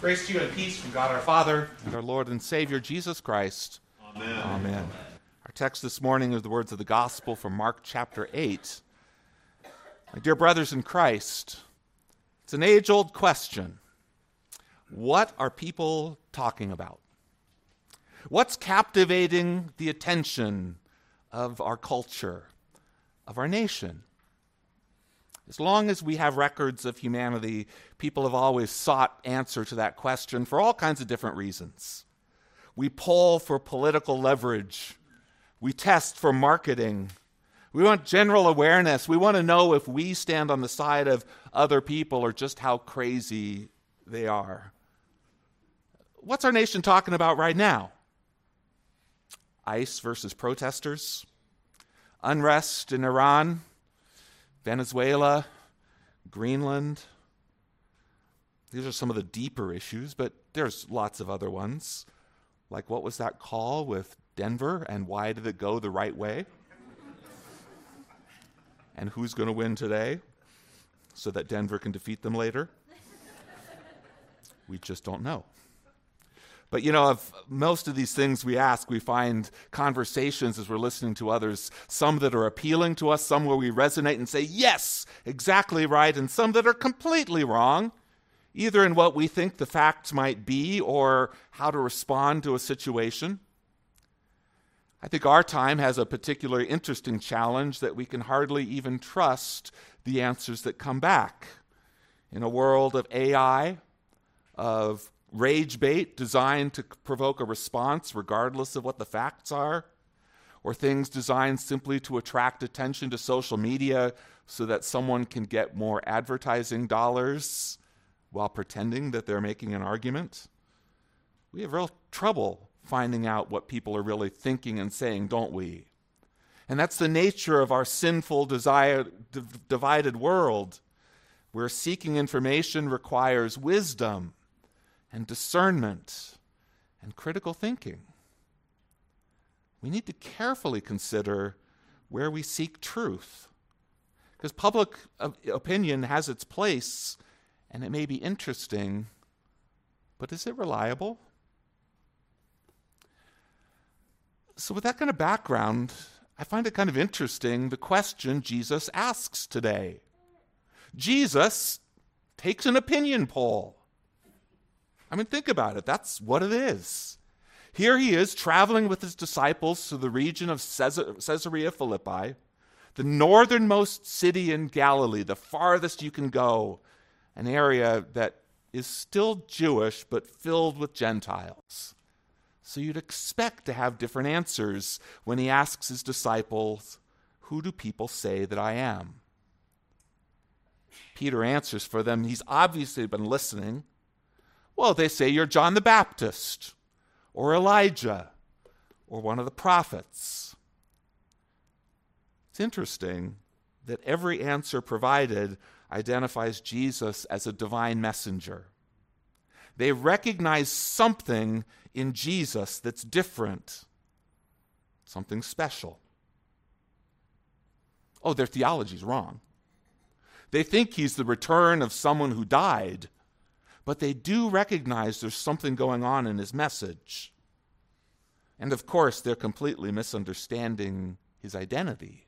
Grace to you and peace from God our Father and our Lord and Savior, Jesus Christ. Amen. Amen. Our text this morning is the words of the Gospel from Mark chapter 8. My dear brothers in Christ, it's an age-old question. What are people talking about? What's captivating the attention of our culture, of our nation? As long as we have records of humanity, people have always sought answer to that question for all kinds of different reasons. We poll for political leverage. We test for marketing. We want general awareness. We want to know if we stand on the side of other people or just how crazy they are. What's our nation talking about right now? ICE versus protesters, unrest in Iran, Venezuela, Greenland. These are some of the deeper issues, but there's lots of other ones. Like, what was that call with Denver, and why did it go the right way? And who's going to win today so that Denver can defeat them later? We just don't know. But of most of these things we ask, we find conversations as we're listening to others, some that are appealing to us, some where we resonate and say, yes, exactly right, and some that are completely wrong, either in what we think the facts might be or how to respond to a situation. I think our time has a particularly interesting challenge that we can hardly even trust the answers that come back. In a world of AI, of rage bait designed to provoke a response regardless of what the facts are, or things designed simply to attract attention to social media so that someone can get more advertising dollars while pretending that they're making an argument. We have real trouble finding out what people are really thinking and saying, don't we? And that's the nature of our sinful, divided world, where seeking information requires wisdom and discernment and critical thinking. We need to carefully consider where we seek truth, because public opinion has its place, and it may be interesting, but is it reliable? So with that kind of background, I find it kind of interesting the question Jesus asks today. Jesus takes an opinion poll. I mean, think about it. That's what it is. Here he is traveling with his disciples to the region of Caesarea Philippi, the northernmost city in Galilee, the farthest you can go, an area that is still Jewish but filled with Gentiles. So you'd expect to have different answers when he asks his disciples, "Who do people say that I am?" Peter answers for them. He's obviously been listening. Well, they say you're John the Baptist, or Elijah, or one of the prophets. It's interesting that every answer provided identifies Jesus as a divine messenger. They recognize something in Jesus that's different, something special. Oh, their theology's wrong. They think he's the return of someone who died, but they do recognize there's something going on in his message. And of course, they're completely misunderstanding his identity.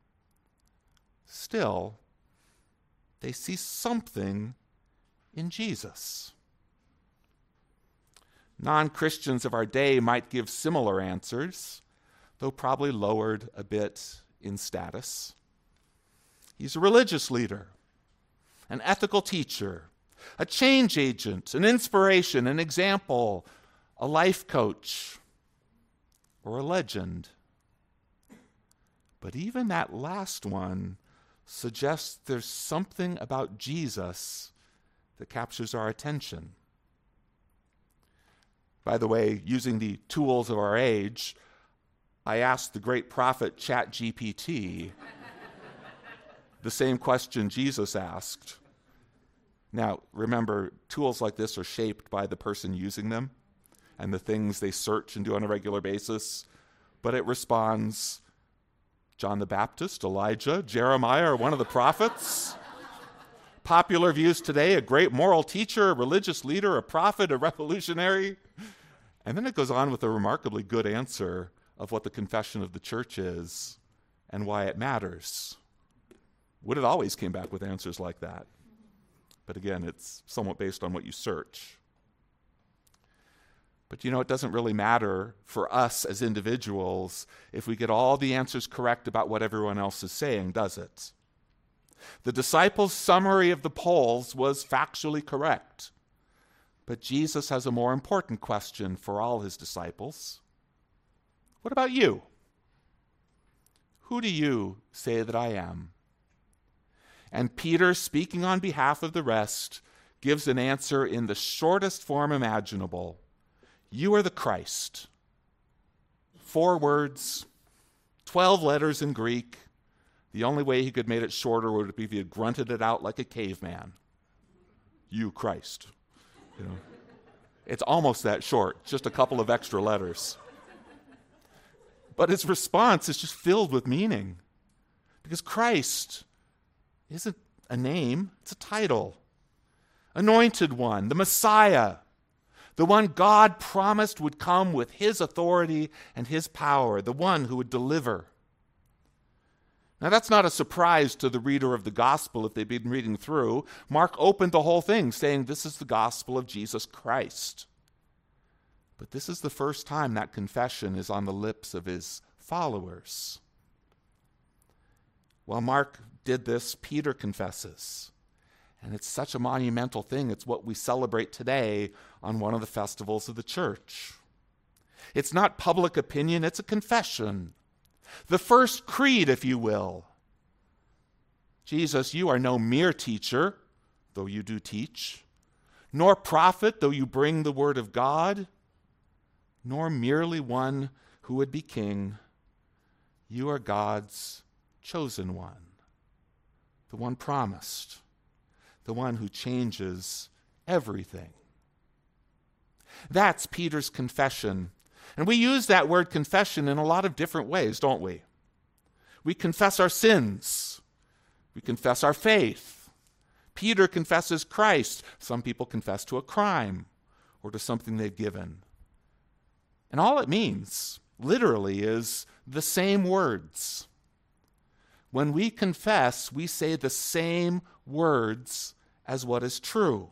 Still, they see something in Jesus. Non-Christians of our day might give similar answers, though probably lowered a bit in status. He's a religious leader, an ethical teacher, a change agent, an inspiration, an example, a life coach, or a legend. But even that last one suggests there's something about Jesus that captures our attention. By the way, using the tools of our age, I asked the great prophet ChatGPT the same question Jesus asked. Now, remember, tools like this are shaped by the person using them and the things they search and do on a regular basis. But it responds, John the Baptist, Elijah, Jeremiah, or one of the prophets. popular views today, a great moral teacher, a religious leader, a prophet, a revolutionary. And then it goes on with a remarkably good answer of what the confession of the church is and why it matters. Wooded always came back with answers like that. But again, it's somewhat based on what you search. But it doesn't really matter for us as individuals if we get all the answers correct about what everyone else is saying, does it? The disciples' summary of the polls was factually correct. But Jesus has a more important question for all his disciples. What about you? Who do you say that I am? And Peter, speaking on behalf of the rest, gives an answer in the shortest form imaginable. You are the Christ. 4 words, 12 letters in Greek. The only way he could have made it shorter would be if he had grunted it out like a caveman. You, Christ. It's almost that short, just a couple of extra letters. But his response is just filled with meaning. Because Christ isn't a name, it's a title. Anointed One, the Messiah, the one God promised would come with his authority and his power, the one who would deliver. Now, that's not a surprise to the reader of the gospel if they've been reading through. Mark opened the whole thing saying this is the gospel of Jesus Christ. But this is the first time that confession is on the lips of his followers. While Mark did this, Peter confesses. And it's such a monumental thing. It's what we celebrate today on one of the festivals of the church. It's not public opinion, it's a confession. The first creed, if you will. Jesus, you are no mere teacher, though you do teach, nor prophet, though you bring the word of God, nor merely one who would be king. You are God's chosen one, the one promised, the one who changes everything. That's Peter's confession. And we use that word confession in a lot of different ways, don't we? We confess our sins. We confess our faith. Peter confesses Christ. Some people confess to a crime or to something they've given. And all it means, literally, is the same words. When we confess, we say the same words as what is true.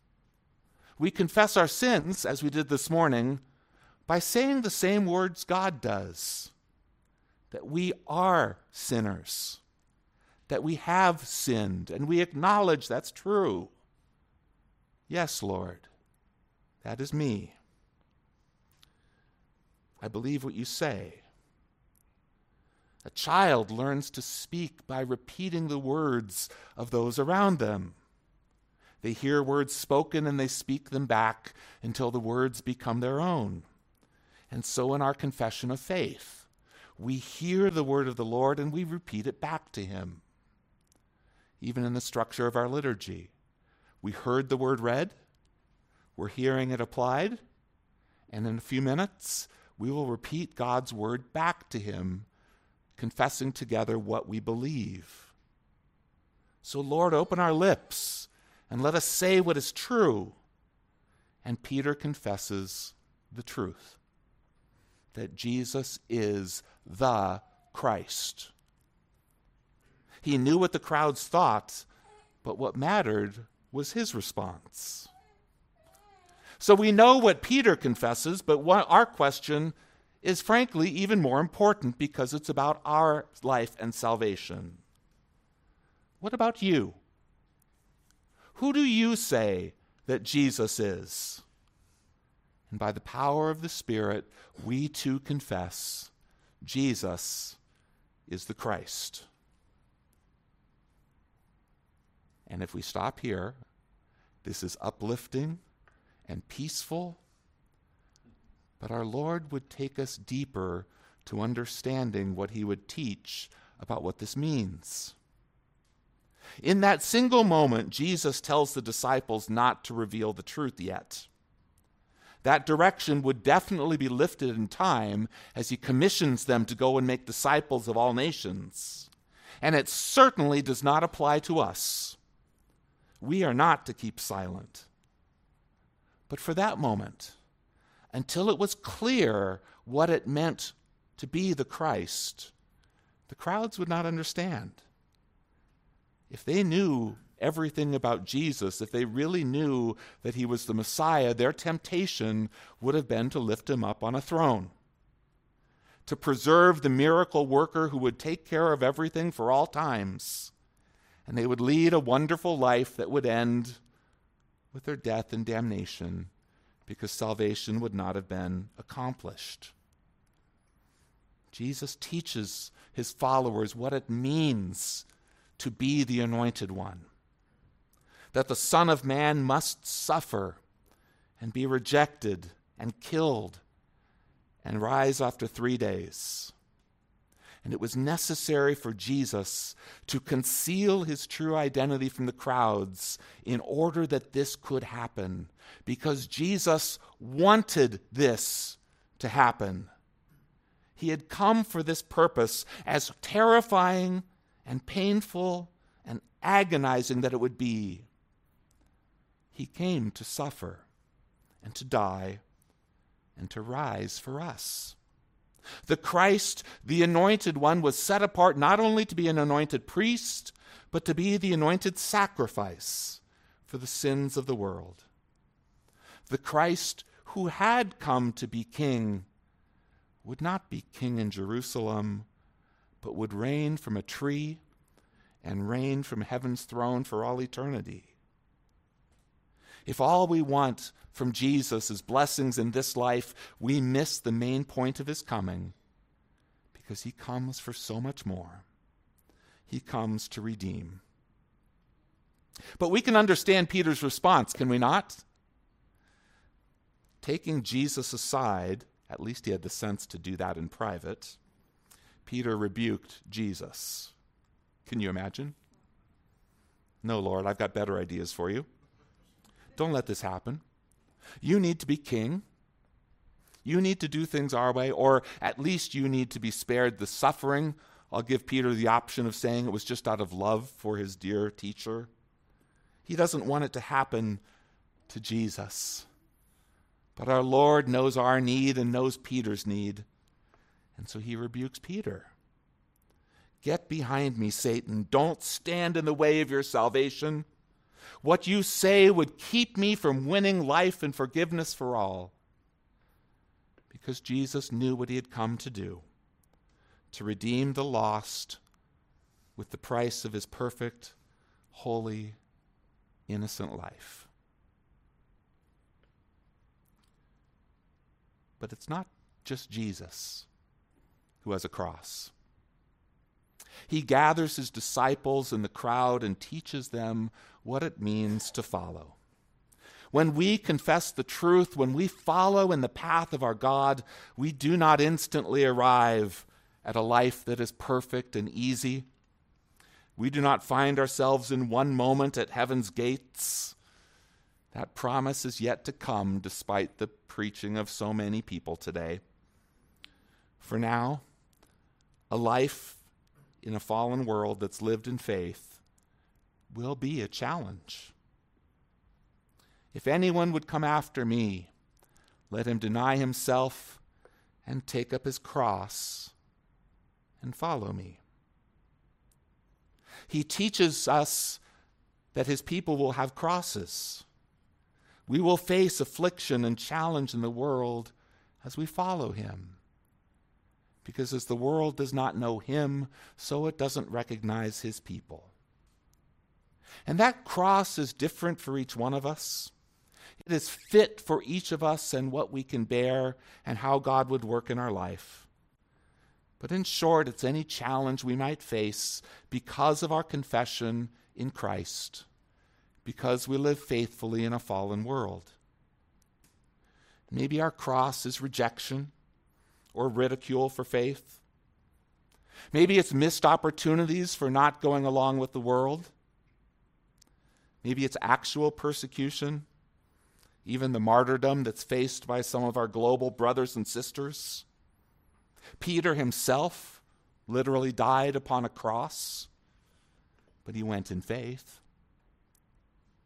We confess our sins, as we did this morning, by saying the same words God does, that we are sinners, that we have sinned, and we acknowledge that's true. Yes, Lord, that is me. I believe what you say. A child learns to speak by repeating the words of those around them. They hear words spoken and they speak them back until the words become their own. And so in our confession of faith, we hear the word of the Lord and we repeat it back to him. Even in the structure of our liturgy, we heard the word read, we're hearing it applied, and in a few minutes, we will repeat God's word back to him, confessing together what we believe. So Lord, open our lips and let us say what is true. And Peter confesses the truth, that Jesus is the Christ. He knew what the crowds thought, but what mattered was his response. So we know what Peter confesses, but our question is frankly even more important because it's about our life and salvation. What about you? Who do you say that Jesus is? And by the power of the Spirit, we too confess Jesus is the Christ. And if we stop here, this is uplifting and peaceful, but our Lord would take us deeper to understanding what he would teach about what this means. In that single moment, Jesus tells the disciples not to reveal the truth yet. That direction would definitely be lifted in time as he commissions them to go and make disciples of all nations. And it certainly does not apply to us. we are not to keep silent. But for that moment, until it was clear what it meant to be the Christ, the crowds would not understand. If they knew everything about Jesus, if they really knew that he was the Messiah, their temptation would have been to lift him up on a throne, to preserve the miracle worker who would take care of everything for all times. And they would lead a wonderful life that would end with their death and damnation, because salvation would not have been accomplished. Jesus teaches his followers what it means to be the Anointed One, that the Son of Man must suffer and be rejected and killed and rise after 3 days. And it was necessary for Jesus to conceal his true identity from the crowds in order that this could happen, because Jesus wanted this to happen. He had come for this purpose, as terrifying and painful and agonizing that it would be. He came to suffer and to die and to rise for us. The Christ, the Anointed One, was set apart not only to be an anointed priest, but to be the anointed sacrifice for the sins of the world. The Christ who had come to be king would not be king in Jerusalem, but would reign from a tree and reign from heaven's throne for all eternity. If all we want from Jesus is blessings in this life, we miss the main point of his coming, because he comes for so much more. He comes to redeem. But we can understand Peter's response, can we not? Taking Jesus aside, at least he had the sense to do that in private, Peter rebuked Jesus. Can you imagine? No, Lord, I've got better ideas for you. Don't let this happen. You need to be king. You need to do things our way, or at least you need to be spared the suffering. I'll give Peter the option of saying it was just out of love for his dear teacher. He doesn't want it to happen to Jesus. But our Lord knows our need and knows Peter's need. And so he rebukes Peter. Get behind me, Satan. Don't stand in the way of your salvation. What you say would keep me from winning life and forgiveness for all. Because Jesus knew what he had come to do, to redeem the lost with the price of his perfect, holy, innocent life. But it's not just Jesus who has a cross. He gathers his disciples in the crowd and teaches them what it means to follow. When we confess the truth, when we follow in the path of our God, we do not instantly arrive at a life that is perfect and easy. We do not find ourselves in one moment at heaven's gates. That promise is yet to come, despite the preaching of so many people today. For now, a life in a fallen world that's lived in faith will be a challenge. If anyone would come after me, let him deny himself and take up his cross and follow me. He teaches us that his people will have crosses. We will face affliction and challenge in the world as we follow him. Because as the world does not know him, so it doesn't recognize his people. And that cross is different for each one of us. It is fit for each of us and what we can bear and how God would work in our life. But in short, it's any challenge we might face because of our confession in Christ, because we live faithfully in a fallen world. Maybe our cross is rejection or ridicule for faith. Maybe it's missed opportunities for not going along with the world. Maybe it's actual persecution, even the martyrdom that's faced by some of our global brothers and sisters. Peter himself literally died upon a cross, but he went in faith.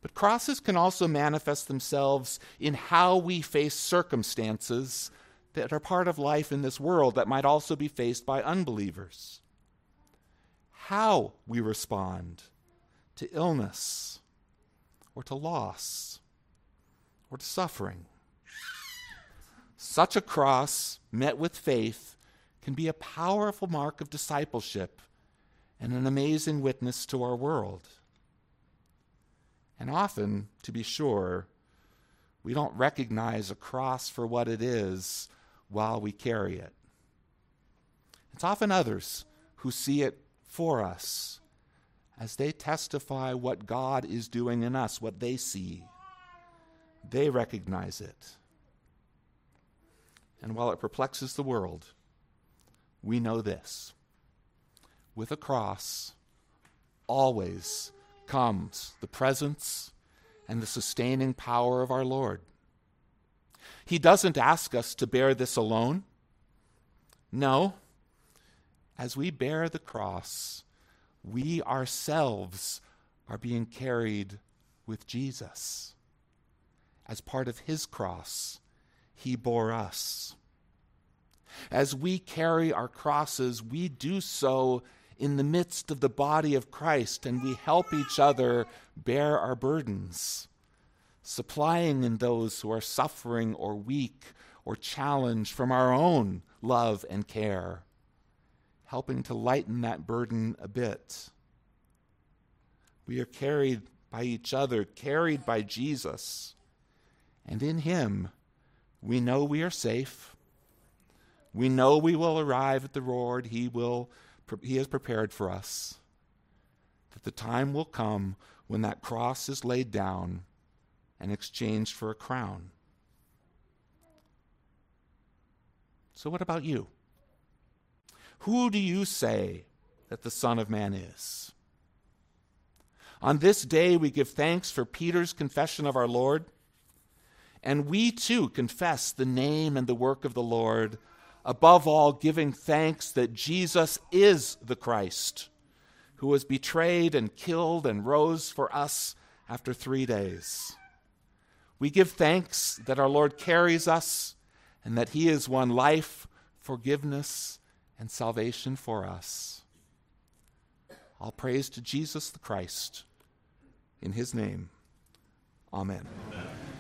But crosses can also manifest themselves in how we face circumstances that are part of life in this world that might also be faced by unbelievers. How we respond to illness or to loss or to suffering. Such a cross, met with faith, can be a powerful mark of discipleship and an amazing witness to our world. And often, to be sure, we don't recognize a cross for what it is while we carry it. It's often others who see it for us as they testify what God is doing in us, what they see. They recognize it. And while it perplexes the world, we know this. With a cross, always comes the presence and the sustaining power of our Lord. He doesn't ask us to bear this alone. No. As we bear the cross, we ourselves are being carried with Jesus. As part of his cross, he bore us. As we carry our crosses, we do so in the midst of the body of Christ, and we help each other bear our burdens, supplying in those who are suffering or weak or challenged from our own love and care, helping to lighten that burden a bit. We are carried by each other, carried by Jesus, and in him we know we are safe. We know we will arrive at the Lord. He has prepared for us. That the time will come when that cross is laid down and exchanged for a crown. So what about you? Who do you say that the Son of Man is? On this day we give thanks for Peter's confession of our Lord, and we too confess the name and the work of the Lord, above all giving thanks that Jesus is the Christ, who was betrayed and killed and rose for us after 3 days. We give thanks that our Lord carries us and that he has won life, forgiveness, and salvation for us. All praise to Jesus the Christ. In his name, amen.